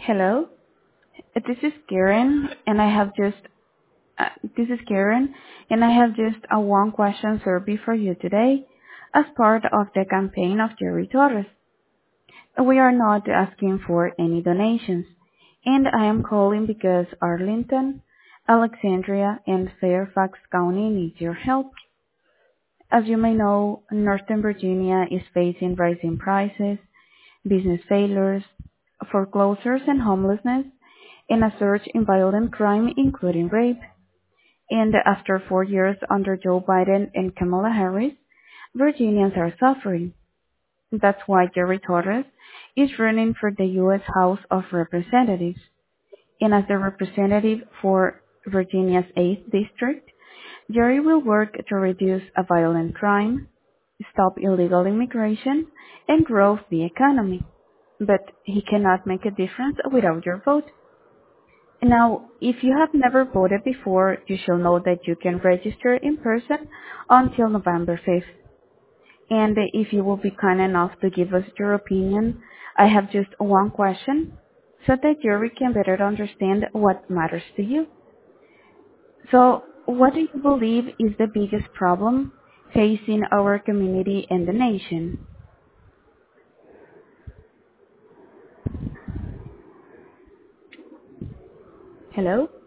Hello, this is Karen, and I have just this is Karen, and I have just a one-question survey for you today, as part of the campaign of Jerry Torres. We are not asking for any donations, and I am calling because Arlington, Alexandria, and Fairfax County need your help. As you may know, Northern Virginia is facing rising prices, business failures, foreclosures and homelessness, and a surge in violent crime, including rape. And after 4 years under Joe Biden and Kamala Harris, Virginians are suffering. That's why Jerry Torres is running for the U.S. House of Representatives. And as the representative for Virginia's 8th District, Jerry will work to reduce violent crime, stop illegal immigration, and grow the economy. But he cannot make a difference without your vote. Now, if you have never voted before, you shall know that you can register in person until November 5th. And if you will be kind enough to give us your opinion, I have just one question so that Jerry can better understand what matters to you. So, what do you believe is the biggest problem facing our community and the nation? Hello?